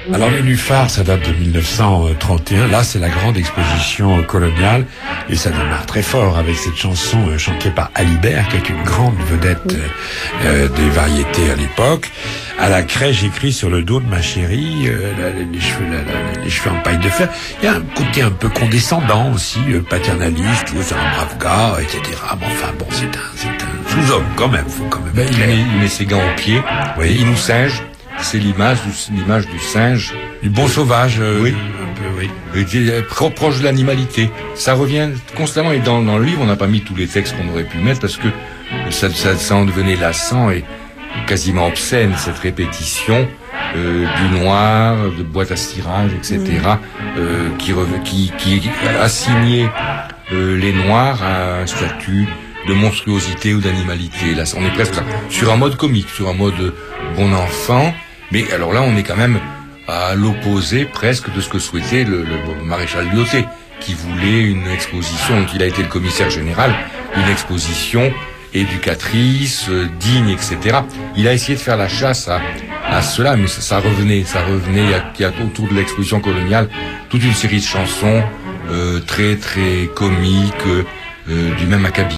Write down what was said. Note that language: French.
Alors les Nénuphars, ça date de 1931. Là, c'est la grande exposition coloniale et ça démarre très fort avec cette chanson chantée par Alibert, qui est une grande vedette des variétés à l'époque. À la craie, j'écris sur le dos de ma chérie, les cheveux en paille de fer. Il y a un côté un peu condescendant aussi, paternaliste, c'est un brave gars, etc. Bon, enfin bon, c'est un sous-homme quand même, faut quand même. Il met ses gants aux pieds, oui. Il nous singe. C'est l'image du singe. Du bon sauvage, oui. Un peu, oui. Proche de l'animalité. Ça revient constamment, et dans le livre, on n'a pas mis tous les textes qu'on aurait pu mettre parce que ça en devenait lassant et quasiment obscène, cette répétition du noir, de boîte à cirage, etc., qui assignait les noirs à un statut de monstruosité ou d'animalité. Là, on est presque sur un mode comique, sur un mode bon enfant, mais alors là, on est quand même à l'opposé presque de ce que souhaitait le maréchal Lyautey, qui voulait une exposition, donc il a été le commissaire général, une exposition éducatrice, digne, etc. Il a essayé de faire la chasse à cela, mais ça revenait. Il y a autour de l'exposition coloniale toute une série de chansons très très comiques, du même acabit.